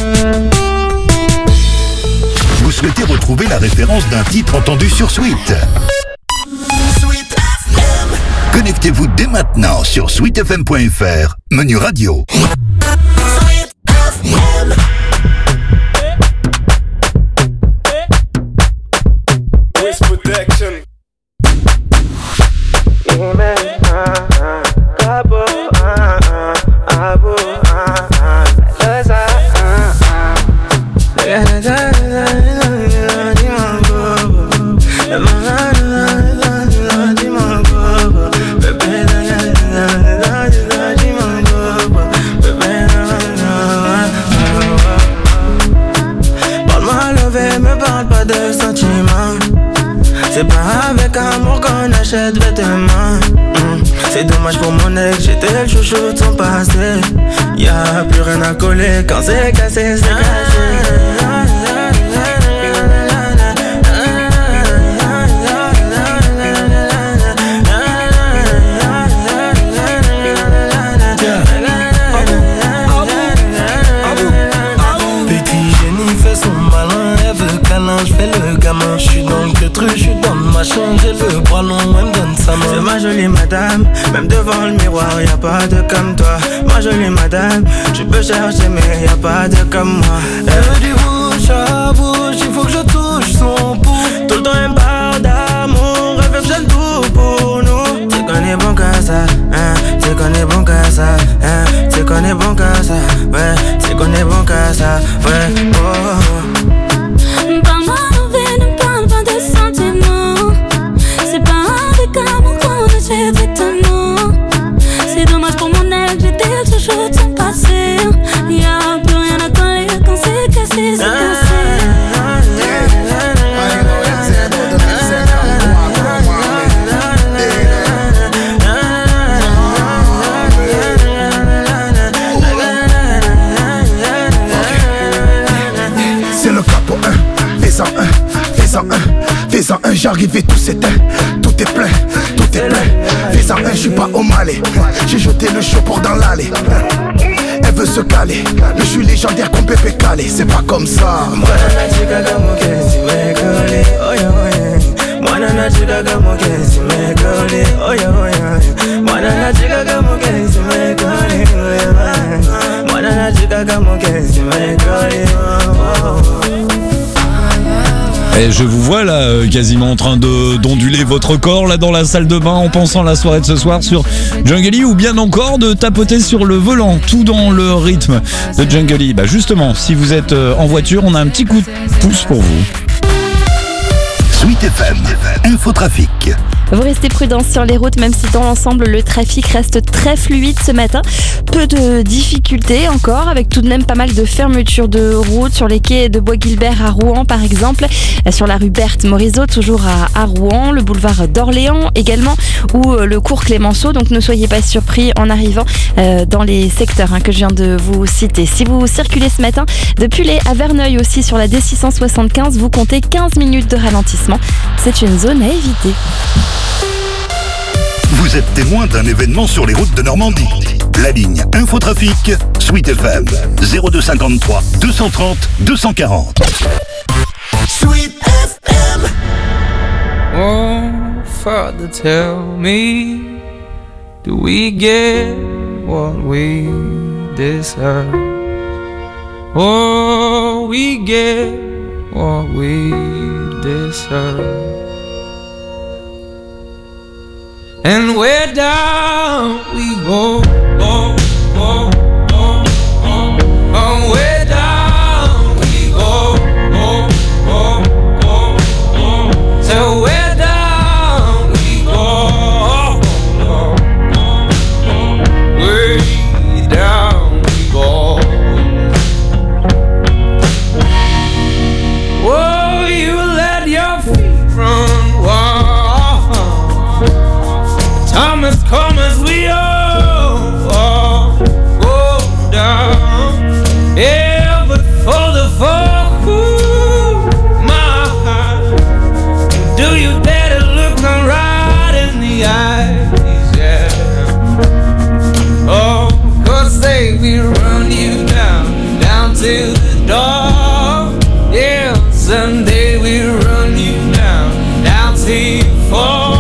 Vous souhaitez retrouver la référence d'un titre entendu sur Sweet? Connectez-vous dès maintenant sur sweetfm.fr, menu radio. C'est pas avec amour qu'on achète vêtements. C'est dommage pour mon ex, j'étais le chouchou de son passé. Y'a plus rien à coller quand c'est cassé, c'est cassé. changer le bras long, elle me donne sa main. C'est ma jolie madame, même devant le miroir, y'a pas de comme toi. Ma jolie madame, tu peux chercher mais y'a pas de comme moi. Elle veut du bouche à bouche, il faut que je touche son pouls. Tout le temps elle me parle d'amour, elle veut que j'aime tout pour nous. Tu connais bon qu'à ça, hein, tu connais bon qu'à ça, hein, tu connais bon qu'à ça, ouais, tu connais bon qu'à ça, ouais, oh. Parle-moi d'envie, ne parle pas de sentiments. C'est pas avec amour qu'on achète étonnant. C'est dommage pour mon ex, j'étais toujours de son passé. Y'a plus rien à coller quand c'est cassé, c'est cassé. C'est le capo 1, fais-en un, fais-en un, j'arrive et tout s'éteint. Tout est plein, fais-en un, j'suis pas au Malais. J'ai jeté le chaud pour dans l'allée. Elle veut se caler, je suis légendaire comme Pépé Calé. C'est pas comme ça. Et je vous vois là quasiment en train d'onduler votre corps là dans la salle de bain en pensant à la soirée de ce soir sur Jungle, ou bien encore de tapoter sur le volant, tout dans le rythme de Jungle. Bah justement, si vous êtes en voiture, on a un petit coup de pouce pour vous. Sweet FM, Infotrafic. Vous restez prudents sur les routes, même si dans l'ensemble le trafic reste très fluide ce matin. Peu de difficultés encore, avec tout de même pas mal de fermetures de routes sur les quais de Bois-Guilbert à Rouen par exemple, sur la rue Berthe-Morisot toujours à Rouen, le boulevard d'Orléans également, ou le cours Clémenceau. Donc ne soyez pas surpris en arrivant dans les secteurs que je viens de vous citer. Si vous circulez ce matin depuis les à Verneuil aussi sur la D675, vous comptez 15 minutes de ralentissement. C'est une zone à éviter. Vous êtes témoin d'un événement sur les routes de Normandie. La ligne Infotrafic, Sweet FM, 0253 230 240. Sweet FM. Oh, Father, tell me, do we get what we deserve? Oh, we get what we deserve. And where down we go, oh, oh, oh, oh, oh, where down we go, oh, oh, oh, oh, so where down we go, oh, oh, oh, oh, way down we go. Oh, you let your feet run wild. Time has come as we all go down. Yeah, but for the fall, ooh, my heart, do you dare to look them right in the eyes? Yeah. Oh, 'cause they will run you down, down to the door. Yeah, someday we'll run you down, down till you fall.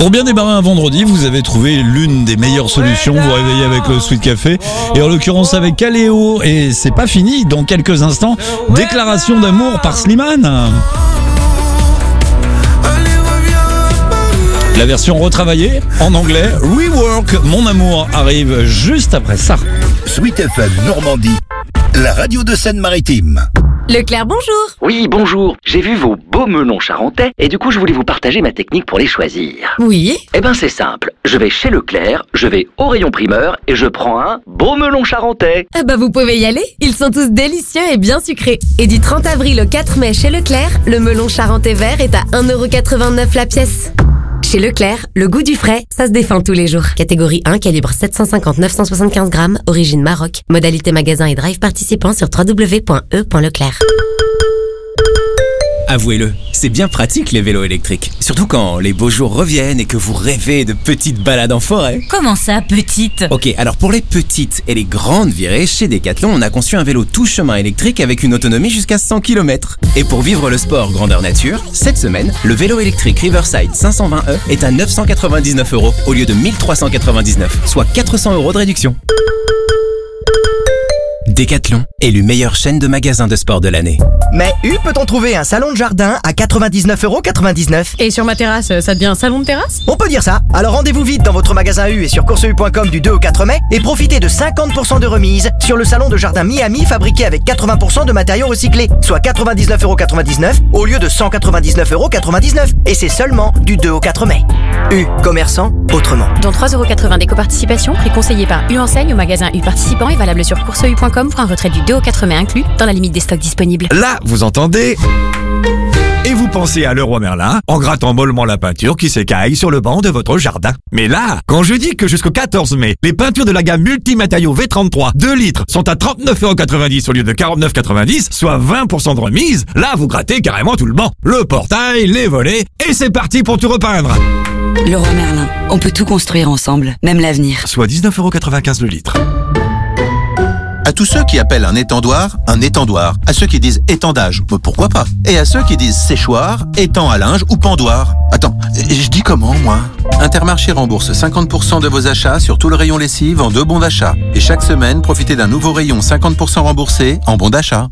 Pour bien démarrer un vendredi, vous avez trouvé l'une des meilleures solutions. Vous réveillez avec le Sweet Café. Et en l'occurrence avec Caléo. Et c'est pas fini. Dans quelques instants, déclaration d'amour par Slimane. La version retravaillée en anglais, Rework, Mon Amour, arrive juste après ça. Sweet FM Normandie, la radio de Seine-Maritime. Leclerc, bonjour. Oui, bonjour. J'ai vu vos beaux melons charentais et du coup, je voulais vous partager ma technique pour les choisir. Oui. Eh ben, c'est simple. Je vais chez Leclerc, je vais au rayon primeur et je prends un beau melon charentais. Ah bah, vous pouvez y aller. Ils sont tous délicieux et bien sucrés. Et du 30 avril au 4 mai chez Leclerc, le melon charentais vert est à 1,89€ la pièce. Chez Leclerc, le goût du frais, ça se défend tous les jours. Catégorie 1, calibre 750-975 grammes, origine Maroc. Modalité magasin et drive participant sur www.e.leclerc. Avouez-le, c'est bien pratique les vélos électriques. Surtout quand les beaux jours reviennent et que vous rêvez de petites balades en forêt. Comment ça, petite? Ok, alors pour les petites et les grandes virées, chez Decathlon, on a conçu un vélo tout chemin électrique avec une autonomie jusqu'à 100 km. Et pour vivre le sport grandeur nature, cette semaine, le vélo électrique Riverside 520e est à 999€ au lieu de 1399, soit 400€ de réduction. Decathlon, élu meilleure chaîne de magasins de sport de l'année. Mais peut-on trouver un salon de jardin à 99,99€? Et sur ma terrasse, ça devient un salon de terrasse? On peut dire ça. Alors rendez-vous vite dans votre magasin U et sur courseu.com du 2 au 4 mai et profitez de 50% de remise sur le salon de jardin Miami fabriqué avec 80% de matériaux recyclés, soit 99,99€ au lieu de 199,99€. Et c'est seulement du 2 au 4 mai. U, commerçant autrement. Dont 3,80€ d'éco-participation, prix conseillé par U Enseigne au magasin U participant et valable sur courseu.com pour un retrait du 2 au 4 mai inclus dans la limite des stocks disponibles. Là, vous entendez? Et vous pensez à Leroy Merlin en grattant mollement la peinture qui s'écaille sur le banc de votre jardin. Mais là, quand je dis que jusqu'au 14 mai, les peintures de la gamme multimatériaux V33 2 litres sont à 39,90€ au lieu de 49,90€, soit 20% de remise, là vous grattez carrément tout le banc. Le portail, les volets, et c'est parti pour tout repeindre. Leroy Merlin, on peut tout construire ensemble, même l'avenir. Soit 19,95€ le litre. À tous ceux qui appellent un étendoir, à ceux qui disent étendage, pourquoi pas? Et à ceux qui disent séchoir, étang à linge ou pendoir. Attends, je dis comment, moi? Intermarché rembourse 50% de vos achats sur tout le rayon lessive en 2 bons d'achat. Et chaque semaine, profitez d'un nouveau rayon 50% remboursé en bons d'achat.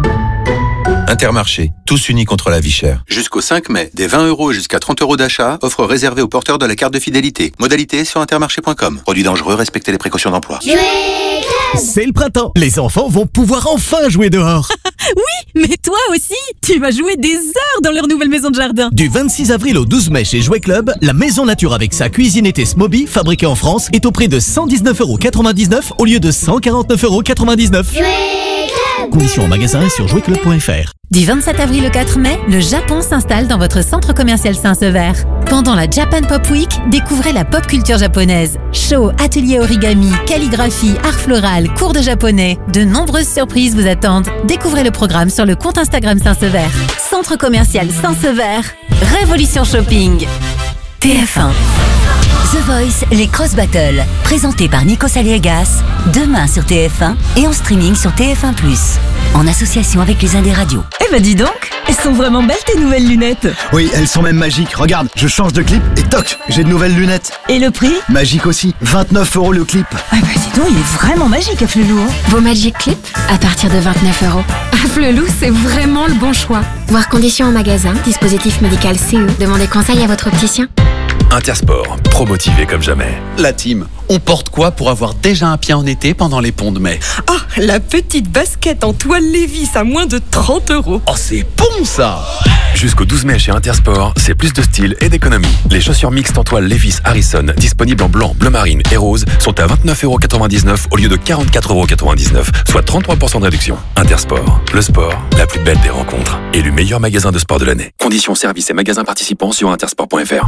Intermarché, tous unis contre la vie chère. Jusqu'au 5 mai, des 20€ jusqu'à 30€ d'achat, offre réservée aux porteurs de la carte de fidélité. Modalité sur intermarché.com. Produit dangereux, respectez les précautions d'emploi. C'est le printemps, les enfants vont pouvoir enfin jouer dehors. Oui, mais toi aussi, tu vas jouer des heures dans leur nouvelle maison de jardin. Du 26 avril au 12 mai chez Jouet Club, la maison nature avec sa cuisine été Smoby, fabriquée en France, est au prix de 119,99€ au lieu de 149,99€. Conditions en magasin et sur jouetclub.fr. Du 27 avril au 4 mai, le Japon s'installe dans votre centre commercial Saint-Sever. Pendant la Japan Pop Week, découvrez la pop culture japonaise. Show, ateliers origami, calligraphie, art floral, cours de japonais. De nombreuses surprises vous attendent. Découvrez le programme sur le compte Instagram Saint-Sever. Centre commercial Saint-Sever. Révolution Shopping. TF1. The Voice, les Cross Battles, présenté par Nico Saliegas, demain sur TF1 et en streaming sur TF1+, en association avec les Indés Radio. Eh ben dis donc, elles sont vraiment belles tes nouvelles lunettes. Oui, elles sont même magiques. Regarde, je change de clip et toc, j'ai de nouvelles lunettes. Et le prix? Magique aussi, 29€ le clip. Ah bah dis donc, il est vraiment magique Afflelou. Vos Magic Clip à partir de 29€. Afflelou, c'est vraiment le bon choix. Voir conditions en magasin, dispositif médical CE. Demandez conseil à votre opticien. Intersport, pro-motivé comme jamais. La team, on porte quoi pour avoir déjà un pied en été pendant les ponts de mai? Ah, la petite basket en toile Levi's à moins de 30€. Oh, c'est bon ça! Jusqu'au 12 mai chez Intersport, c'est plus de style et d'économie. Les chaussures mixtes en toile Levi's Harrison, disponibles en blanc, bleu marine et rose, sont à 29,99€ au lieu de 44,99€, soit 33% de réduction. Intersport, le sport, la plus belle des rencontres. Élu meilleur magasin de sport de l'année. Conditions, services et magasins participants sur intersport.fr.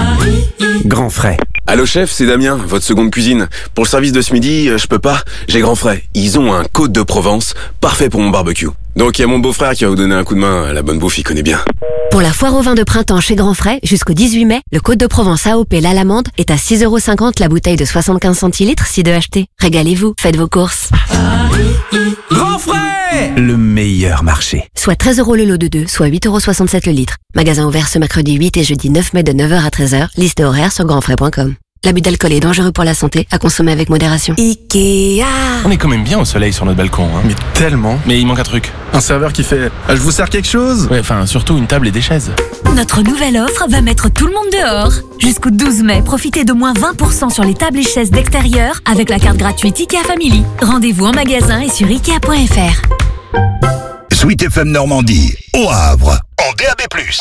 Grand frais. Allô chef, c'est Damien, votre seconde cuisine. Pour le service de ce midi, je peux pas, j'ai grand frais. Ils ont un Côte de Provence, parfait pour mon barbecue. Donc il y a mon beau-frère qui va vous donner un coup de main, la bonne bouffe il connaît bien. Pour la foire au vin de printemps chez Grand Frais, jusqu'au 18 mai, le Côte de Provence AOP l'Alamande est à 6,50€ la bouteille de 75 centilitres si 2 achetés. Régalez-vous, faites vos courses. Grand Frais, le meilleur marché. Soit 13€ le lot de 2, soit 8,67€ le litre. Magasin ouvert ce mercredi 8 et jeudi 9 mai de 9h à 13h. Liste horaire sur grandfrais.com. L'abus d'alcool est dangereux pour la santé, à consommer avec modération. Ikea. On est quand même bien au soleil sur notre balcon, hein. Mais tellement. Mais il manque un truc. Un serveur qui fait « Je vous sers quelque chose ?» Ouais, enfin, surtout une table et des chaises. Notre nouvelle offre va mettre tout le monde dehors. Jusqu'au 12 mai, profitez de moins 20% sur les tables et chaises d'extérieur avec la carte gratuite Ikea Family. Rendez-vous en magasin et sur Ikea.fr. Sweet FM Normandie, au Havre, en DAB+.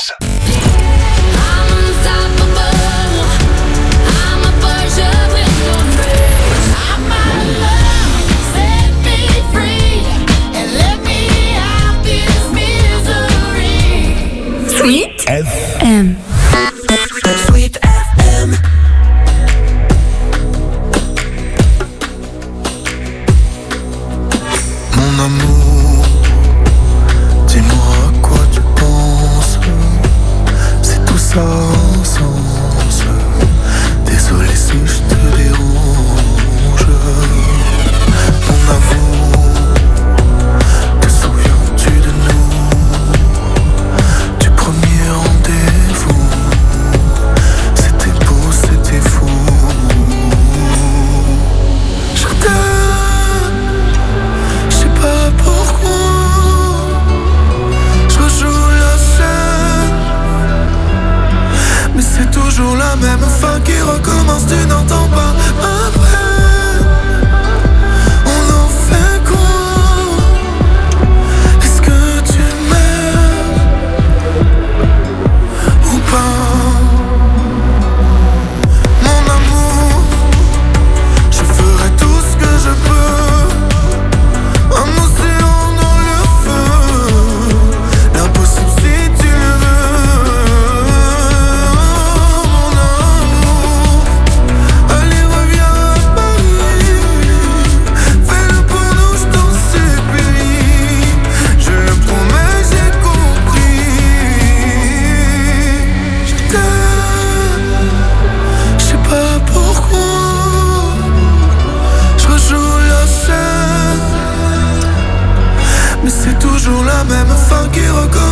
Sweet FM. Sweet FM. Mon amour, dis-moi à quoi tu penses. C'est tout ça sans sens. Désolé si je te dérange. Mon amour, te souviens-tu de nous? Du premier rendez-vous, c'était beau, c'était fou. Je t'aime, je sais pas pourquoi. Je rejoue la scène, mais c'est toujours la même fin qui recommence. Tu n'entends pas après. On en fait quoi? Est-ce que tu m'aimes ou pas? Mon amour, je ferai tout ce que je peux. Un océan dans le feu, l'impossible si tu le veux. Mon amour, allez reviens à Paris. Fais-le pour nous, je t'en supplie. Je le promets, j'ai compris. Je t'aime, je sais pas pourquoi. Je rejoue la scène, mais c'est toujours la même fin qui recommence.